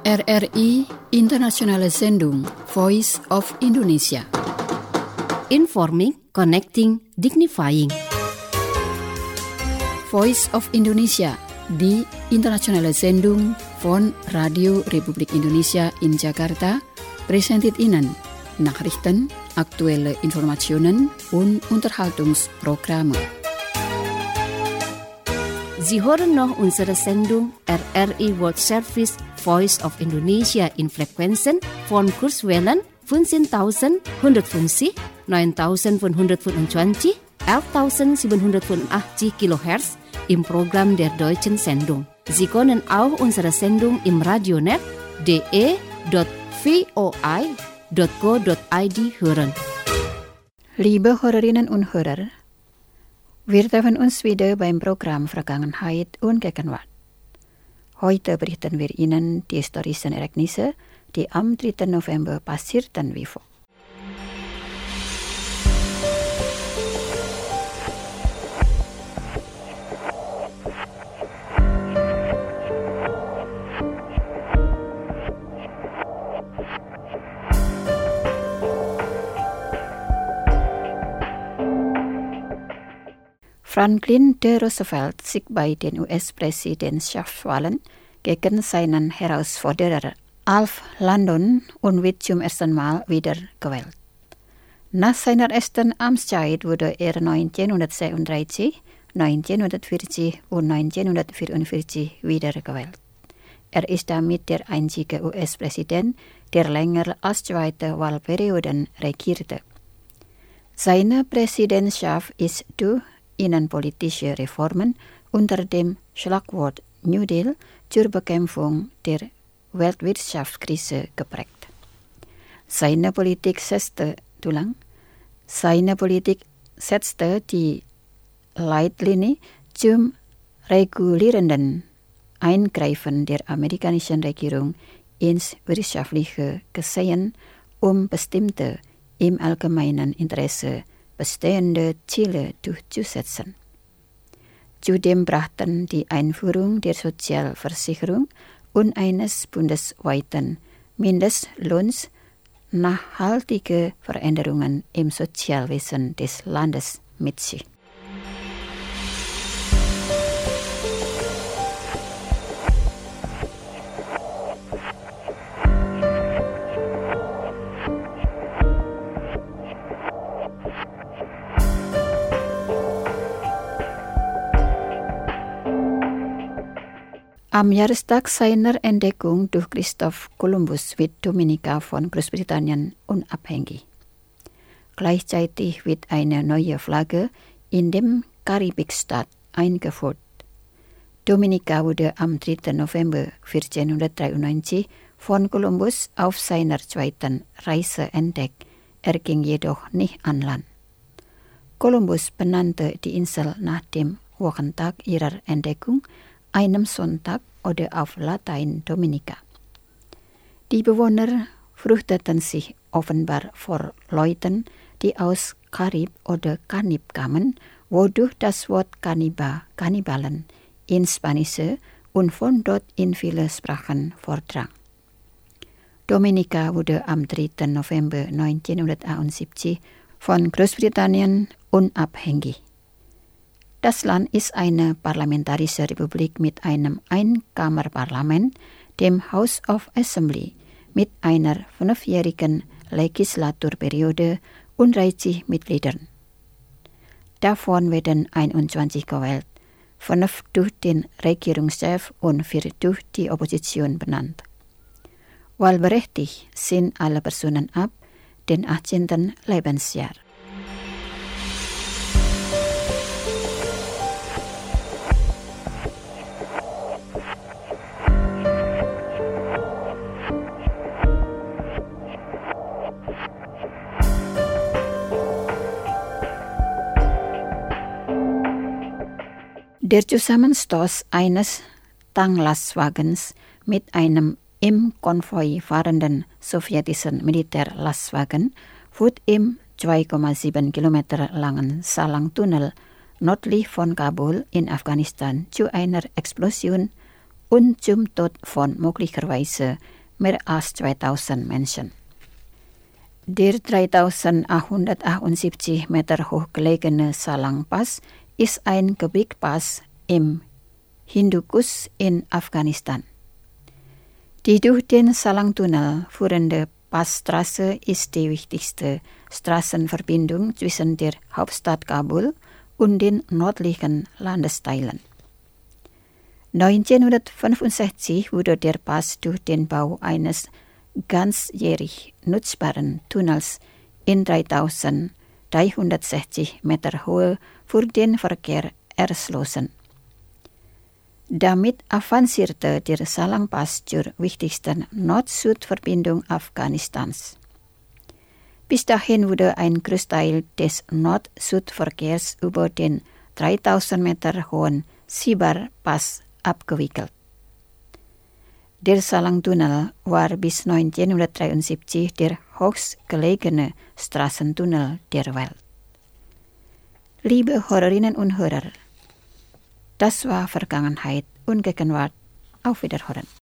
RRI Internationale Sendung Voice of Indonesia. Informing, connecting, dignifying. Voice of Indonesia di Internationale Sendung von Radio Republik Indonesia in Jakarta presented Ihnen Nachrichten, aktuelle Informationen und Unterhaltungsprogramme. Sie hören noch unsere Sendung RRI World Service Voice of Indonesia in Frequenzen von Kurzwellen 15.150, 9.525, 11.785 kHz im Programm der Deutschen Sendung. Sie können auch unsere Sendung im Radionet de.voi.co.id hören. Liebe Hörerinnen und Hörer, wir treffen uns wieder beim Programm Vergangenheit und Gegenwart. Heute berichten wir Ihnen die historischen Ereignisse, die am 3. November passierten wie folgt. Franklin D. Roosevelt sich bei den US-Präsidentschaftswahlen gegen seinen Herausforderer Alf Landon und wird zum ersten Mal wiedergewählt. Nach seiner ersten Amtszeit wurde er 1932, 1940 und 1944 wiedergewählt. Er ist damit der einzige US-Präsident, der länger als 2 Wahlperioden regierte. Seine Präsidentschaft ist durch innenpolitische Reformen unter dem Schlagwort New Deal zur Bekämpfung der Weltwirtschaftskrise geprägt. Seine Politik setzte die Leitlinie zum regulierenden Eingreifen der amerikanischen Regierung ins wirtschaftliche Geschehen, um bestimmte im allgemeinen Interesse bestehende Ziele durchzusetzen. Zudem brachten die Einführung der Sozialversicherung und eines bundesweiten Mindestlohns nachhaltige Veränderungen im Sozialwesen des Landes mit sich. Am Jahrestag seiner Entdeckung durch Christoph Kolumbus wird Dominica von Großbritannien unabhängig. Gleichzeitig wird eine neue Flagge in dem Karibikstaat eingeführt. Dominica wurde am 3. November 1493 von Kolumbus auf seiner zweiten Reise entdeckt. Er ging jedoch nicht an Land. Kolumbus benannte die Insel nach dem Wochentag ihrer Entdeckung, einem Sonntag oder auf Latein Dominica. Die Bewohner fürchteten sich offenbar vor Leuten, die aus Karib oder Kanib kamen, wodurch das Wort Kannibalen ins Spanische und von dort in viele Sprachen vordrang. Dominica wurde am 3. November 1971 von Großbritannien unabhängig. Das Land ist eine parlamentarische Republik mit einem Einkammerparlament, dem House of Assembly, mit einer 5-jährigen Legislaturperiode und 30 Mitgliedern. Davon werden 21 gewählt, 5 durch den Regierungschef und 4 durch die Opposition benannt. Wahlberechtigt sind alle Personen ab dem 18. Lebensjahr. Der Zusammenstoß eines Tanklastwagens mit einem im Konvoi fahrenden sowjetischen Militärlastwagen führt im 2,7 Kilometer langen Salang-Tunnel nördlich von Kabul in Afghanistan zu einer Explosion und zum Tod von möglicherweise mehr als 2000 Menschen. Der 3878 Meter hoch gelegene Salang Pass ist ein Gebirgspass im Hindukusch in Afghanistan. Die durch den Salang-Tunnel führende Passstraße ist die wichtigste Straßenverbindung zwischen der Hauptstadt Kabul und den nördlichen Landesteilen. 1965 wurde der Pass durch den Bau eines ganzjährig nutzbaren Tunnels in 3360 Meter Höhe für den Verkehr erschlossen. Damit avancierte der Salang Pass zur wichtigsten Nord-Süd-Verbindung Afghanistans. Bis dahin wurde ein Großteil des Nord-Süd-Verkehrs über den 3000 Meter hohen Sibar Pass abgewickelt. Der Salang-Tunnel war bis 1973 der höchstgelegene Straßentunnel der Welt. Liebe Hörerinnen und Hörer, das war Vergangenheit und Gegenwart. Auf Wiederhören.